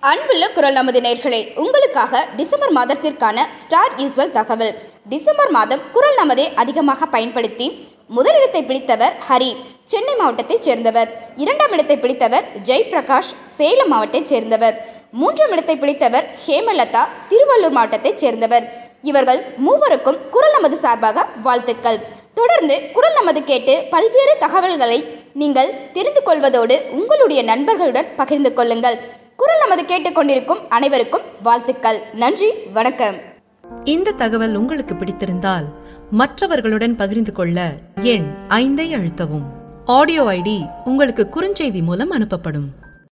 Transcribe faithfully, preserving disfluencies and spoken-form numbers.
அன்புள்ள குரல் நமது நேயர்களே, உங்களுக்காக டிசம்பர் மாதத்திற்கான ஸ்டார் யூஸ்வல் தகவல். டிசம்பர் மாதம் குரல் நமதை அதிகமாக பயன்படுத்தி முதலிடத்தை பிடித்தவர் ஹரி, சென்னை மாவட்டத்தைச் சேர்ந்தவர். இரண்டாம் இடத்தை பிடித்தவர் ஜெய்பிரகாஷ், சேலம் மாவட்டத்தைச் சேர்ந்தவர். மூன்றாம் இடத்தை பிடித்தவர் ஹேமலதா, திருவள்ளூர் மாவட்டத்தைச் சேர்ந்தவர். இவர்கள் மூவருக்கும் குரல் நமது சார்பாக வாழ்த்துக்கள். தொடர்ந்து குரல் நமது கேட்டு பல்வேறு தகவல்களை நீங்கள் தெரிந்து கொள்வதோடு உங்களுடைய நண்பர்களுடன் பகிர்ந்து கொள்ளுங்கள். குரல் நமது கேட்டுக்கொண்டிருக்கும் அனைவருக்கும் வாழ்த்துக்கள். நன்றி, வணக்கம். இந்த தகவல் உங்களுக்கு பிடித்திருந்தால் மற்றவர்களுடன் பகிர்ந்து கொள்ள எண் ஐந்தை அழுத்தவும். ஆடியோ ஐடி உங்களுக்கு குறுஞ்செய்தி மூலம் அனுப்பப்படும்.